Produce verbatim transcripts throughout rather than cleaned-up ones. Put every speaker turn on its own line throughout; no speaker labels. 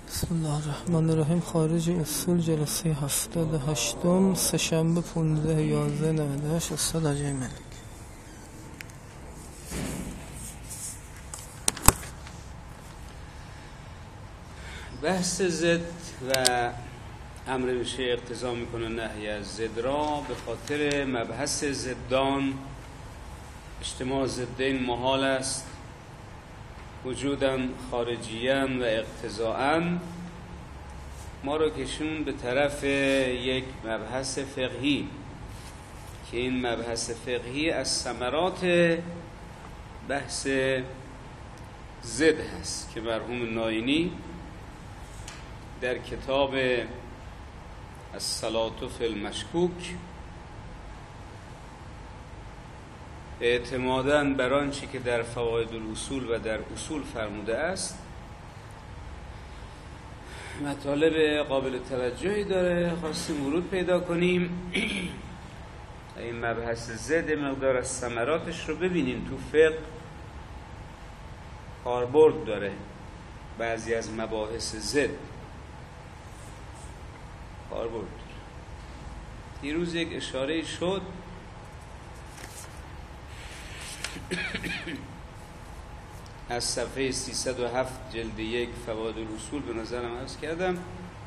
بسم الله الرحمن الرحیم. خارج اصول جلسه هفتاد و هشتم سه‌شنبه پانزده یازده نود و هشت. استاد اجای ملک.
بحث ضد و امر به شیء اقتضا میکنه نهی از ضد را به خاطر مبحث ضدان اجتماع ضدین محال است، وجوداً خارجیاً و اقتضاءاً ما رو کشون به طرف یک مبحث فقهی که این مبحث فقهی از ثمرات بحث ضد هست که مرحوم ناینی در کتاب الصلاة فی المشکوک اعتماداً بر آنچه که در فواید الاصول و در اصول فرموده است مطالب قابل توجهی داره، خواستیم ورود پیدا کنیم. این مبحث ضد مقدار از ثمراتش رو ببینیم. تو فقه کاربرد داره بعضی از مباحث ضد کاربرد داره. دیروز یک اشاره شد از صفحه سیصد و هفت جلد یک فواید الاصول به نظرم عرض کردم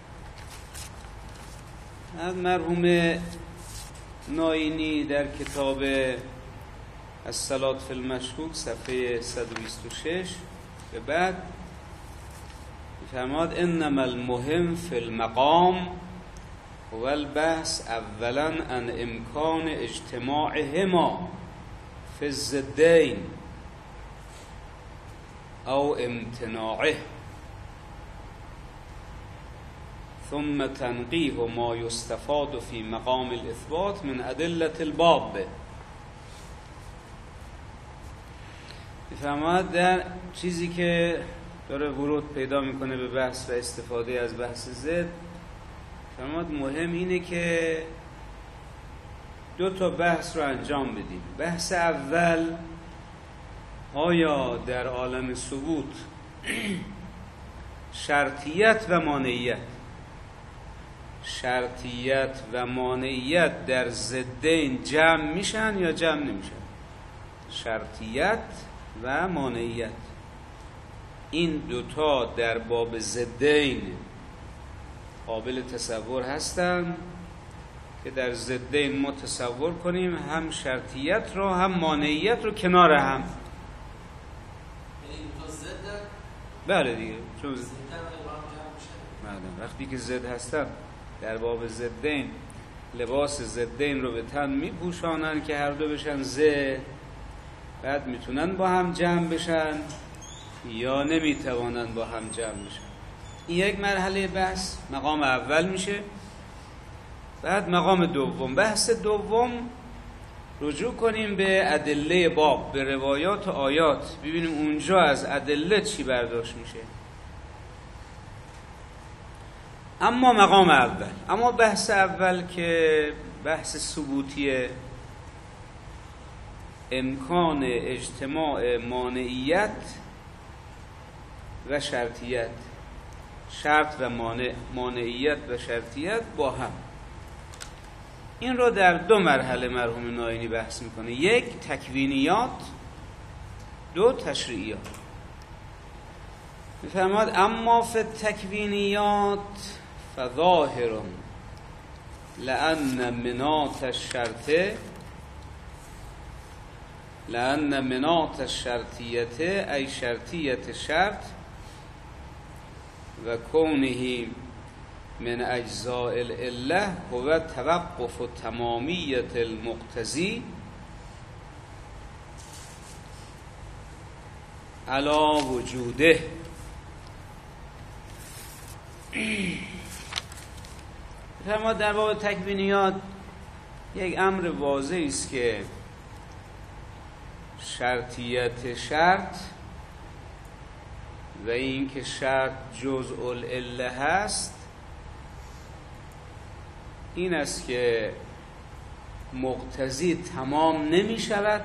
از مرحوم ناینی در کتاب الصلاة فی المشکوک صفحه صد و بیست و شش به بعد فرماد انما المهم فی المقام هو البحث اولا عن امکان اجتماعهما فی الضدین او امتناعه ثم تنقیح ما یستفاد فی مقام الاثبات من ادلة الباب. میفرماید در چیزی که داره ورود پیدا میکنه به بحث و استفاده از بحث ضد، فرماید مهم اینه که دو تا بحث رو انجام بدیم. بحث اول، آیا در عالم ثبوت شرطیت و مانعیت شرطیت و مانعیت در ضدین جمع میشن یا جمع نمیشن؟ شرطیت و مانعیت این دوتا در باب ضدین قابل تصور هستن که در ضدین ما تصور کنیم هم شرطیت رو هم مانعیت رو کنار هم. بله دیگه، چون وقتی که ضد هستن در باب ضدین لباس ضدین رو به تن میپوشانن که هر دو بشن ضد، بعد میتونن با هم جمع بشن یا نمیتوانن با هم جمع بشن. این یک مرحله بحث مقام اول میشه. بعد مقام دوم، بحث دوم رجوع کنیم به ادله باب، به روایات و آیات، ببینیم اونجا از ادله چی برداشت میشه. اما مقام اول، اما بحث اول که بحث ثبوتی امکان اجتماع مانعیت و شرطیت، شرط و مانع، مانعیت و شرطیت با هم، این رو در دو مرحله مرحوم ناینی بحث میکنه. یک تکوینیات، دو تشریعیات. میفرماد اما فی التکوینیات فظاهر لأن مناط الشرط لأن مناط الشرطیت ای شرطیت شرط و کونه من اجزاء العله هو توقف تمامیت المقتضی علی وجوده. فرما در باب تکوینیات یک امر واضحی است که شرطیت شرط و این که شرط جزء العله هست این است که مقتضی تمام نمی شود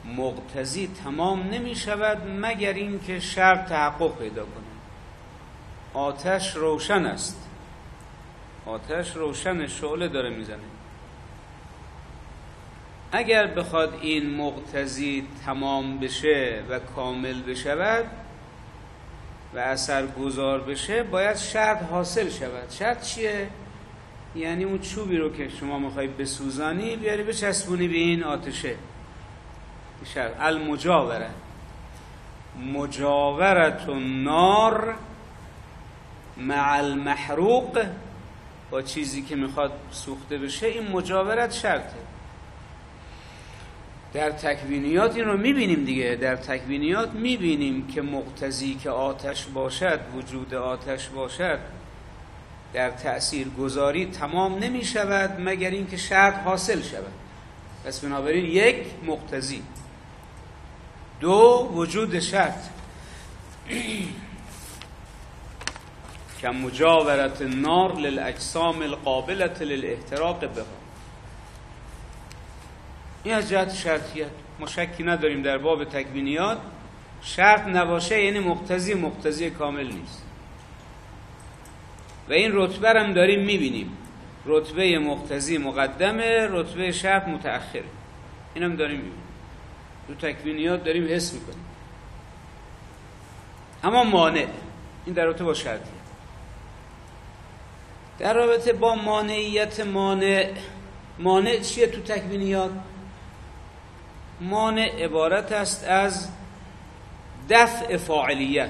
مقتضی تمام نمی شود مگر این که شرط تحقق پیدا کنه. آتش روشن است، آتش روشن، شعله داره میزنه. اگر بخواد این مقتضی تمام بشه و کامل بشود و اثر گذار بشه، باید شرط حاصل شود. شرط چیه؟ یعنی اون چوبی رو که شما میخوای بسوزانی بیاری بچسبونی به این آتشه. شرط المجاوره، مجاورت النار مع المحروق، با چیزی که میخواد سوخته بشه، این مجاورت شرطه. در تکوینیات این رو میبینیم دیگه، در تکوینیات میبینیم که مقتضی که آتش باشد، وجود آتش باشد، در تأثیر گذاری تمام نمی شود مگر اینکه شرط حاصل شود. پس بنابراین یک مقتضی، دو وجود شرط که مجاورت النار للاجسام القابلة للاحتراق بها. این از جهت شرطیت ما شکی نداریم در باب تکوینیات شرط نباشه یعنی مقتضی مقتضی کامل نیست. و این رتبه هم داریم میبینیم، رتبه مقتضی مقدمه، رتبه شرط متأخره. این هم داریم میبینیم، تو تکوینیات داریم حس میکنیم. اما مانع، این در رابطه با شرطیه. در رابطه با مانعیت مانع، مانع چیه تو تکوینیات؟ مانع عبارت است از دفع فاعلیت.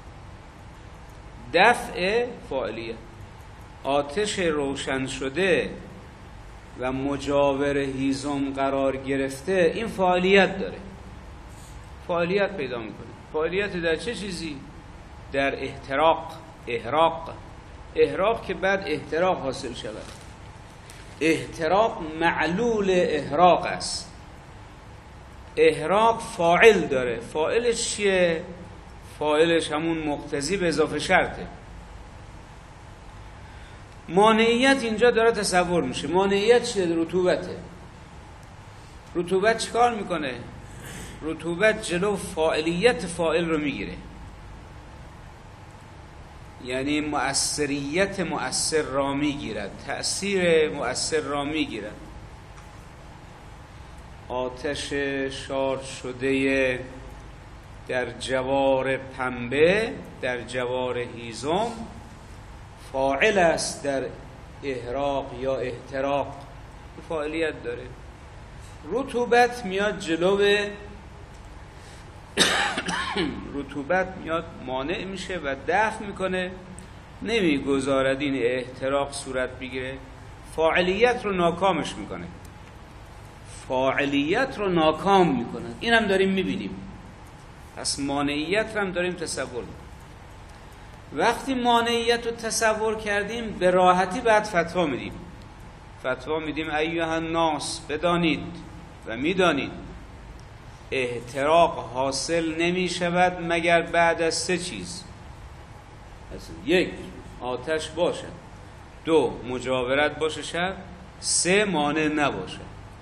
دفع فاعلیت، آتش روشن شده و مجاور هیزم قرار گرفته، این فعالیت داره، فعالیت پیدا میکنه. فعالیت در چه چیزی؟ در احتراق، احراق. احراق که بعد احتراق حاصل شود. احتراق معلول احراق است. احراق فاعل داره. فاعلش چیه؟ فاعلش همون مقتضی به اضافه شرطه. مانعیت اینجا داره تصور میشه. مانعیت چیه؟ رطوبته. رطوبت چیکار میکنه؟ رطوبت جلو فاعلیت فاعل رو میگیره، یعنی مؤثریت مؤثر را میگیرد، تأثیر مؤثر را میگیرد. آتش شارژ شده در جوار پنبه، در جوار هیزم، فاعل است در احراق یا احتراق، فاعلیت داره. رطوبت میاد جلو رطوبت میاد مانع میشه و دفع میکنه، نمیگذارد این احتراق صورت بگیره، فاعلیت رو ناکامش میکنه، فاعلیت رو ناکام میکنه. این هم داریم میبینیم. پس مانعیت رو هم داریم تصور میکنیم. وقتی مانعیت رو تصور کردیم به راحتی بعد فتوا میدیم. فتوا میدیم ایها الناس، بدانید و میدانید احتراق حاصل نمی شود مگر بعد از سه چیز. یک، آتش باشد. دو، مجاورت باشه شد. سه، مانع نباشه.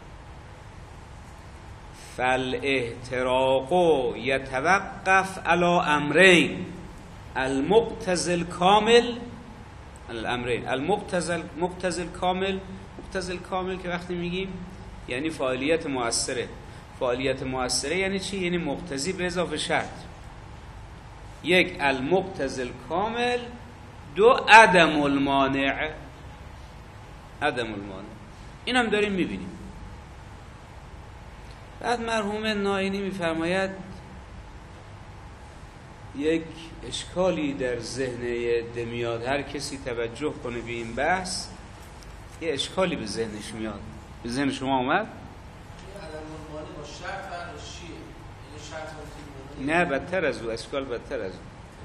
فالاحتراق یتوقف علی امرین المقتضی الکامل، الامرین المقتضی المقتضی الکامل. مقتضی الکامل که وقتی میگیم یعنی فعالیت مؤثره. فعالیت مؤثره یعنی چی؟ یعنی مقتضی به اضافه شرط. یک، المقتضی الکامل. دو، عدم المانع. عدم المانع. این هم داریم میبینیم. بعد مرحوم ناینی میفرماید یک اشکالی در ذهن ده میاد، هر کسی توجه کنه به این بحث یه اشکالی به ذهنش میاد. به ذهن شما اومد؟ نه، بدتر از او، اشکال بدتر از او.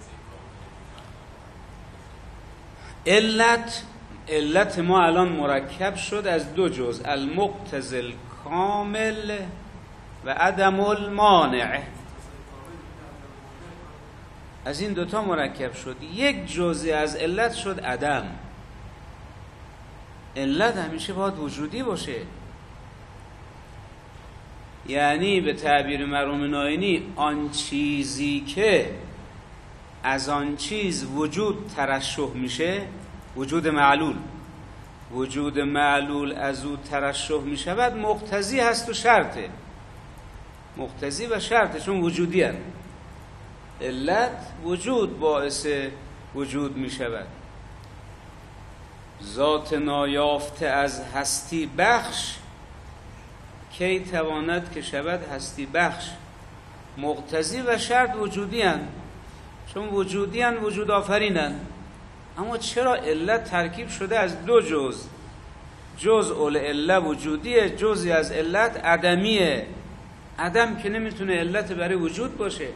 علت علت ما الان مرکب شد از دو جزء، المقتضی الکامل و عدم المانع. از این دوتا مرکب شد. یک جزئی از علت شد عدم. علت همیشه باید وجودی باشه، یعنی به تعبیر مرحوم ناینی آن چیزی که از آن چیز وجود ترشح میشه، وجود معلول، وجود معلول از او ترشح میشود، مقتضی هست و شرطه، مقتضی و شرطه، چون وجودی هست. علت وجود باعث وجود میشود. ذات نایافته از هستی بخش کی تواند که شود هستی بخش. مقتضی و شرط وجودی هستند، چون وجودی هستند وجود آفرینند. اما چرا علت ترکیب شده از دو جز؟ جزء العله وجودیه، جزئی از علت عدمیه. عدم که نمیتونه علت برای وجود باشه.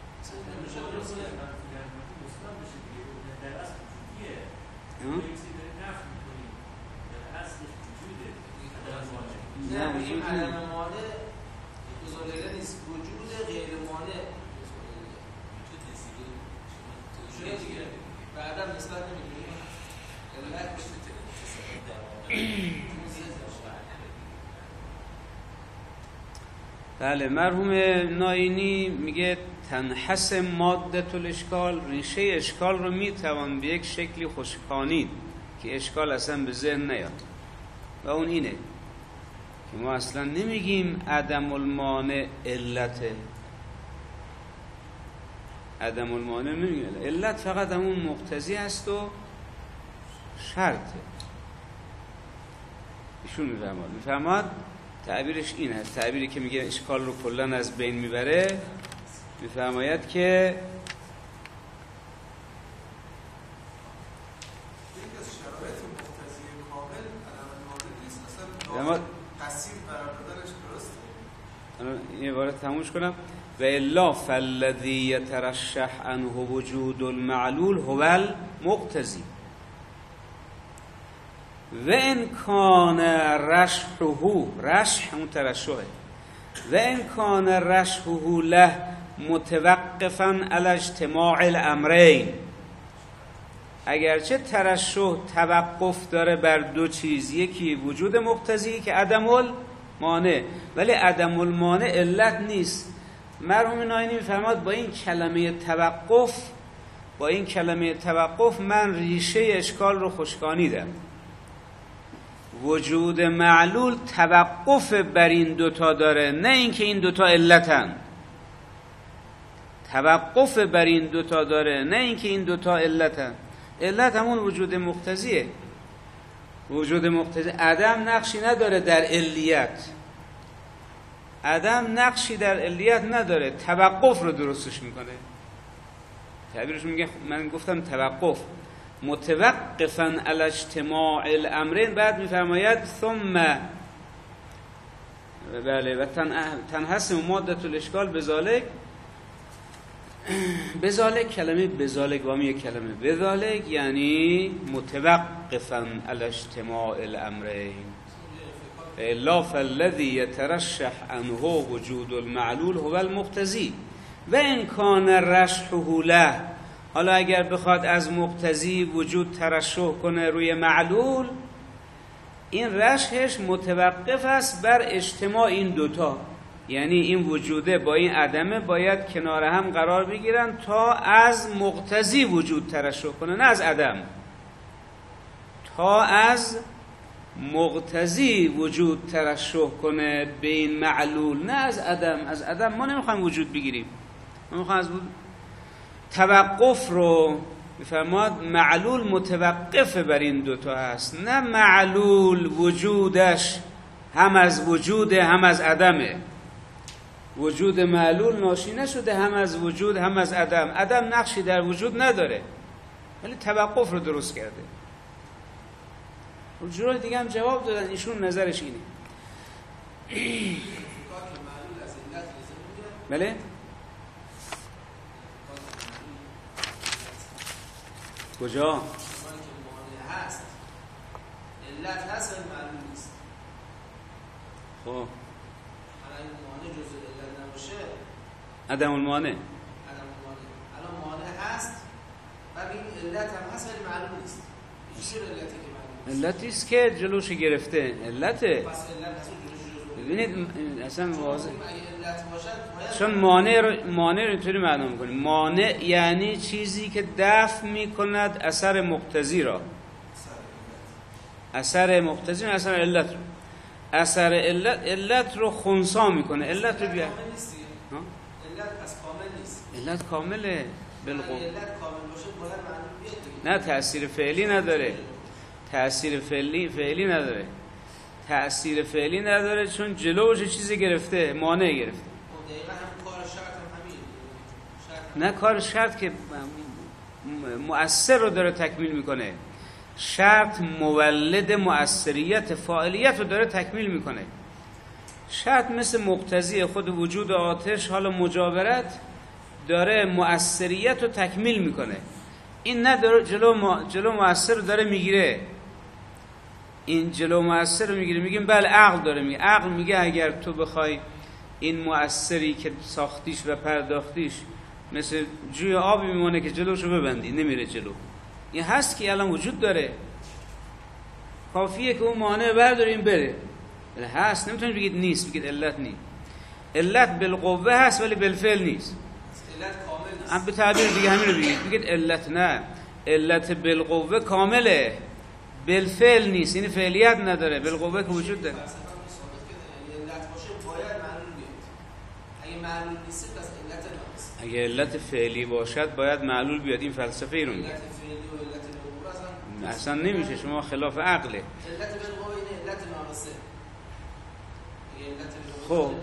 نه این عدم مانع جزء نیست، وجود غیر مانع وجود نیست دیگه. به عدم نسبت نمیدونیم علت
بله. مرحوم ناینی میگه تنحس ماده الاشکال، ریشه اشکال رو میتوان به یک شکلی خشکانید که اشکال اصلا به ذهن نیاد، و اون اینه که ما اصلا نمیگیم عدم المانع علته، عدم المانع نمیگیم علت، فقط همون مقتضی هست و شرطه. ایشون میفهماد میفهماد تعبیرش این هست، تعبیری که میگه اشکال رو کلن از بین میبره، میفرماید که اما
قسیم قرار دادنش درسته.
این عبارت تمومش کنم. و الا فالذی یترشح عنه وجود المعلول هو المقتضی و ان کان رشحه، رشح همون ترشحه، و ان کان رشحه له متوقفا علی اجتماع الامرین، اگرچه ترشح توقف داره بر دو چیز، یکی وجود مقتضی که عدم المانع، ولی عدم المانع علت نیست. مرحوم ناینی میفرماد با این کلمه توقف، با این کلمه توقف من ریشه اشکال رو خشکانیدم. وجود معلول توقف بر این دوتا داره، نه اینکه این دوتا علتن. توقف بر این دوتا داره، نه اینکه این دوتا علتن. علت همون وجود مقتضیه. وجود مقتضی عدم نقشی نداره در علیت، عدم نقشی در علیت نداره، توقف رو درستش میکنه. تعبیرش میگه، من گفتم توقف متوقفا علی اجتماع الامرین، بعد میفرماید ثم بله و تنحسم ماده الاشکال بذالک. بذالک کلمه بذالک وامی کلمه بذالک یعنی متوقفا علی اجتماع الامرین. الا فالذی یترشح عنه وجود المعلول هو المقتضی و ان کان رشحه له. حالا اگر بخواد از مقتضی وجود ترشح کنه روی معلول، این رشحش متوقف است بر اجتماع این دوتا، یعنی این وجوده با این عدمه باید کنار هم قرار بگیرن تا از مقتضی وجود ترشح کنه، نه از عدم. تا از مقتضی وجود ترشح کنه به این معلول، نه از عدم. از عدم ما نمیخوایم وجود بگیریم، ما میخوایم از وجود. توقف رو میفرماد معلول متوقف بر این دوتا هست، نه معلول وجودش هم از وجوده هم از عدمه. وجود معلول ناشی نشده هم از وجود هم از عدم. عدم نقشی در وجود نداره، ولی توقف رو درست کرده. و جورای دیگه هم جواب دادن، ایشون نظرش اینه. بله؟ کجا؟
هست علت هست ولی معلوم نیست.
خب
حالا این مانع جزء علت نباشه،
عدم المانع،
عدم المانع الان مانع هست ولی این علت هم هست ولی معلوم نیست. چه علتی که معلوم نیست؟
علتی است که جلوش گرفته. علته،
پس علت هست جلوش
ببینید اصلا واضح،
اگه علت باشد باید
چون مانع رو مانع رو اینطوری معنی می‌کنیم. مانع یعنی چیزی که دفع می‌کند اثر مقتضی را، اثر مقتضی اثر علت رو، اثر علت علت رو خنثی میکنه. علت رو بیا
کامل نیست دیگه.
ها؟
علت پس کامل نیست.
علت کامله بالقوه.
اگه علت کامل باشه باید معلوم بیاد دیگه.
نه تأثیر فعلی نداره، تأثیر فعلی فعلی نداره، تأثیر فعلی نداره چون جلوش چیزی گرفته، مانع گرفته.
خب دقیقاً هم کار شرط هم همین. شرط هم
نه کار شرط که مؤثر رو داره تکمیل میکنه، شرط مولد مؤثریت فاعلیت رو داره تکمیل میکنه. شرط مثل مقتضی خود وجود آتش، حالا مجاورت داره مؤثریت رو تکمیل میکنه. این نداره جلو ما جلو مؤثر رو داره میگیره، این جلو مؤثر رو میگیره. میگیم بله عقل داره میگه، عقل میگه اگر تو بخوای این مؤثری که ساختیش و پرداختیش مثل جوی آبی میمونه که جلوشو ببندی نمیره جلو، این هست که الان وجود داره، کافیه که اون مانع برداریم بره. بله هست، نمیتونید بگید نیست، بگید علت نیست. علت بالقوه هست ولی بالفعل نیست.
علت کامل نیست.
هم به تعبیر دیگه همین رو بگید، بگید علت نه، علت بالقوه کامله، بالفعل نیست، یعنی فعلیت نداره، بالقوه که وجود داره.
فلسفه هم ثابت کرده یعنی علت باشه باید معلوم بیاد. اگه معلوم نیست پس علت ناقص.
اگه علت فعلی باشد باید معلول بیاد. این فلسفه ای رو میگه.
علت فعلی و علت بالقوه اصلا
اصلا نمیشه، شما خلاف عقله.
علت بالقوه اینه علت ناقصه. اگه علت
خب
بالقوه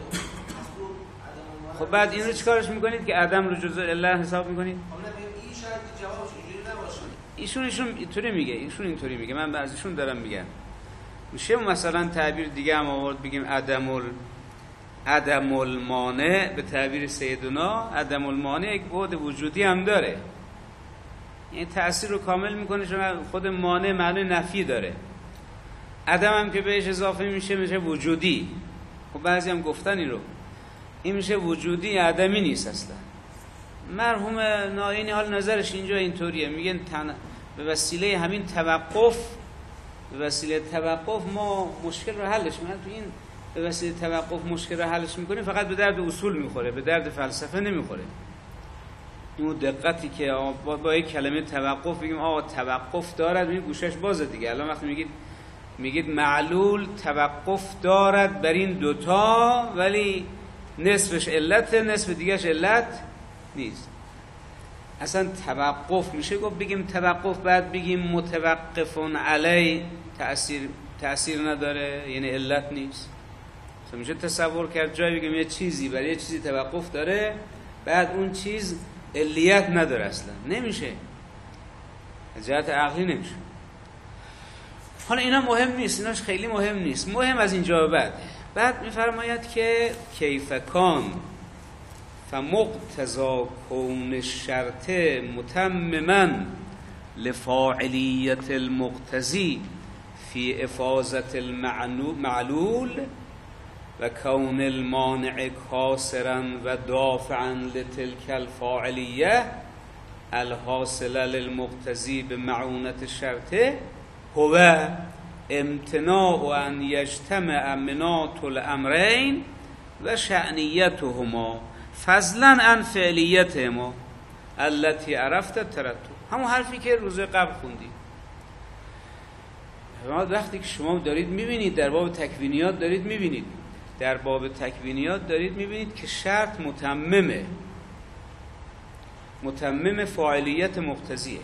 خب بعد این رو چیکارش میکنید که عدم رو جزء علت حساب میکنید؟
خب نه این شاید جوابش اینجوری نباشه.
ایشون ایشون اینطوری میگه، ایشون اینطوری میگه، من از ایشون دارم میگم. میشه مثلا تعبیر دیگه هم آورد بگیم عدم ال عدم المانع، به تعبیر سیدنا عدم المانع یک بعد وجودی هم داره، یعنی تأثیر رو کامل میکنه، چون خود مانع معنی نفی داره. عدم هم که بهش اضافه میشه میشه وجودی. خب بعضی هم گفتن این رو، این میشه وجودی، عدمی نیست اصلا. مرحوم ناینی حال نظرش اینجا اینطوریه، میگن تن... به وسیله همین توقف، به وسیله توقف ما مشکل رو حلش میکنیم. تو این به وسیله توقف مشکل رو حلش میکنیم، فقط به درد اصول میخوره، به درد فلسفه نمیخوره. این دقتی که با, با یک کلمه توقف بگیم آقا توقف دارد، این گوشش بازه دیگه. الان وقتی میگید میگید معلول توقف دارد بر این دوتا، ولی نصفش علت، نصف دیگهش علت نیست. اصلا توقف میشه گفت بگیم توقف، بعد بگیم متوقفون علی، تأثیر تأثیر نداره یعنی علت نیست. مثلا میشه تصور کرد جایی بگیم یه چیزی برای یه چیزی توقف داره، بعد اون چیز علیت نداره، اصلا نمیشه، از جهت عقلی نمیشه. حالا اینا مهم نیست، ایناش خیلی مهم نیست، مهم از اینجا بعد بعد میفرماید که کیف کان فمقتضا کون الشرط متمما لفاعلیت المقتضی فی افاظت المعلول و کون المانع کاسرا و دافعا لتلك الفاعلیه الحاصله للمقتضی بمعونت الشرط هو امتناع ان یجتمع منات الامرین و شأنیتهما فضلا عن فعلیتهما التي عرفت الترتب. همون حرفی که روز قبل خوندیم. وقتی که شما دارید میبینید در باب تکوینیات، دارید میبینید در باب تکوینیات دارید میبینید که شرط متممه، متمم فاعلیت مقتضیه،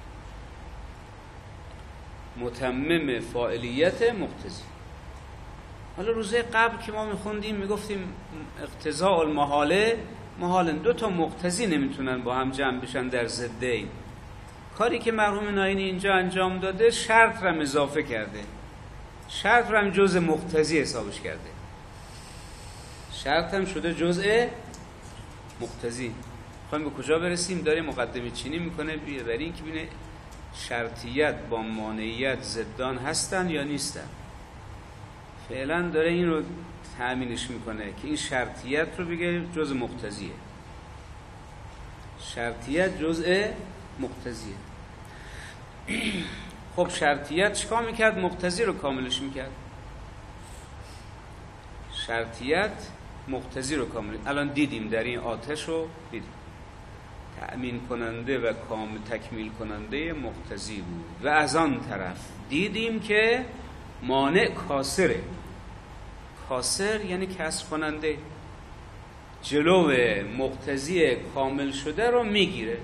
متمم فاعلیت مقتضی. حالا روزه قبل که ما میخوندیم میگفتیم اقتضاء المحاله، محالن دو تا مقتضی نمیتونن با هم جمع بشن در ضدین. کاری که مرحوم ناینی اینجا انجام داده شرط را اضافه کرده، شرط را هم جزء مقتضی حسابش کرده، شرط هم شده جزء مقتضی. خواهیم به کجا برسیم؟ داره مقدمه چینی میکنه برای این که بینه شرطیت با مانعیت ضدان هستن یا نیستن. فعلا داره این رو تأمینش میکنه که این شرطیت رو بگه جزء مقتضیه، شرطیت جزء مقتضیه. خب شرطیت چیکار میکرد؟ مقتضی رو کاملش میکرد. شرطیت مقتضی رو کامل. الان دیدیم در این آتش رو دیدیم تأمین کننده و کامل تکمیل کننده مقتضی بود و از آن طرف دیدیم که مانع کاسره. کاسر یعنی کسر کننده، جلو مقتضی کامل شده رو میگیره.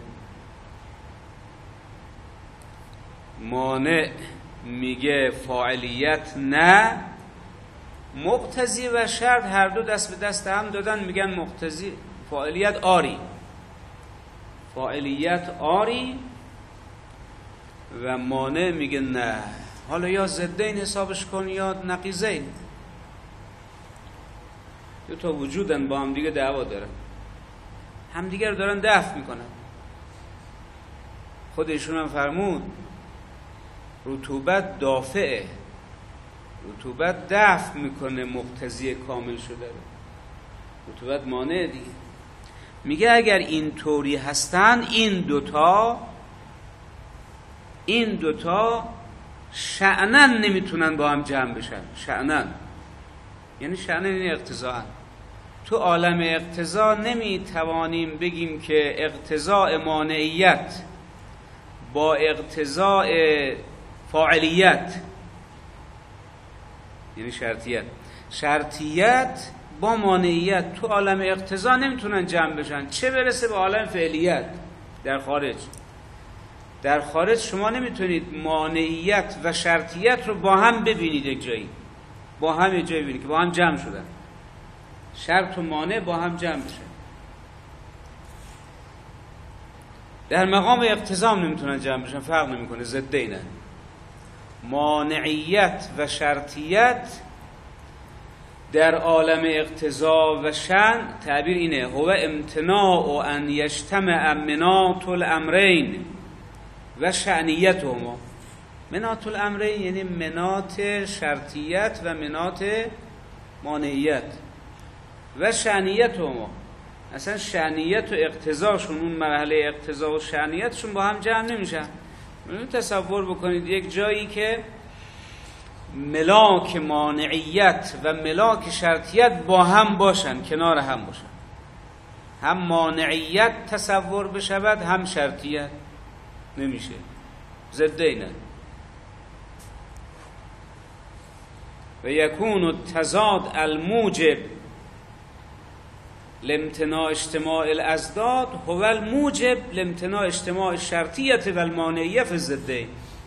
مانع میگه فاعلیت نه، مقتضی و شرط هر دو دست به دست هم دادن میگن مقتضی فاعلیت آری، فاعلیت آری و مانع میگه نه. حالا یا ضدین حسابش کن یا نقیضین، دو تا وجودن با هم دیگه دعوا دارن، هم دیگه رو دارن دفع میکنن. خودشون هم فرمود رطوبت دافعه، رطوبت دفع میکنه مقتضی کامل شده رو، رطوبت مانع دیگه. میگه اگر این طوری هستن این دوتا این دوتا شأنن نمیتونن با هم جمع بشن. شأنن یعنی شأنن این اقتضاء. تو عالم اقتضا نمیتوانیم بگیم که اقتضاء مانعیت با اقتضاء فاعلیت یعنی شرطیت، شرطیت با مانعیت تو عالم اقتضا نمیتونن جمع بشن، چه برسه به عالم فعلیت در خارج. در خارج شما نمیتونید مانعیت و شرطیت رو با هم ببینید، یک جایی با هم یک جایی ببینید که با هم جمع شدن، شرط و مانع با هم جمع بشن. در مقام اقتضا هم نمیتونن جمع بشن، فرق نمیکنه، ضدینه. مانعیت و شرطیت در عالم اقتضا و شأن تعبیر اینه هو امتناع و ان یجتمع مناط الامرین و شأنیتهما. مناط الامرین یعنی مناط شرطیت و مناط مانعیت و شأنیتهما. اصلا شأنیت و اقتضاشون، اون مرحله اقتضا و شأنیتشون با هم جمع نمیشن. تصور بکنید یک جایی که ملاک مانعیت و ملاک شرطیت با هم باشن، کنار هم باشن، هم مانعیت تصور بشود هم شرطیت، نمیشه، ضدینه. و یکون التضاد الموجب لامتناع اجتماع الازداد هو الموجب لامتناع اجتماع الشرطیت و المانعیه فی الضدین.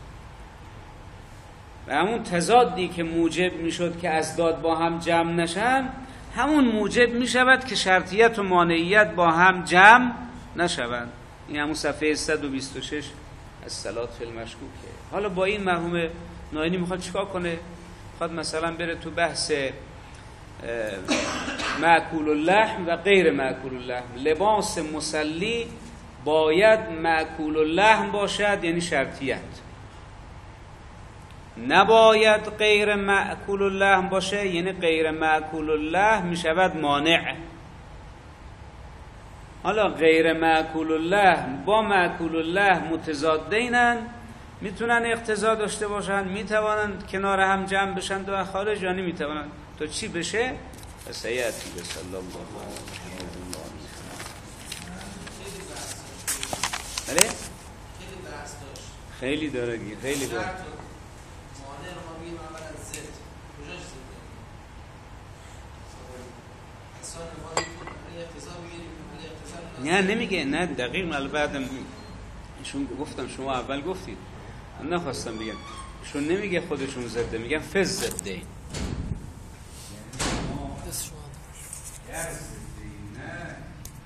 و همون تضادی که موجب میشد که ازداد با هم جمع نشن، همون موجب میشود که شرطیت و مانعیت با هم جمع نشوند. این همون صفحه صد و بیست و شش از صلات فی المشکوکه. حالا با این مرحوم ناینی میخواد چیکار کنه؟ میخواد مثلا بره تو بحث مأکول اللحم و غیر مأکول اللحم. لباس مسلی باید مأکول اللحم باشد یعنی شرطیت، نباید غیر مأکول اللحم باشه یعنی غیر مأکول اللحم میشود مانع. حالا غیر مأکول اللحم با مأکول اللحم متضادینن، میتونن اقتضا داشته باشن، میتوانن کنار هم جمع بشن دو خارج، یا نمیتوانن. تو چی بشه؟ سیاتی به صلی الله علیه و بله؟
خیلی بحث داشت،
خیلی داره گیر، خیلی داره.
مانع رو ما بگیم اولا زد، کجاش زد؟ اصلا ما بگیم اقتضا بگیریم، اقتضا
نه نمیگه، نه دقیق مال بعدم ایشون گفتم، شما اول گفتید، من نخواستم بگم، ایشون نمیگه خودشون زده، میگن فز زده.
دست شما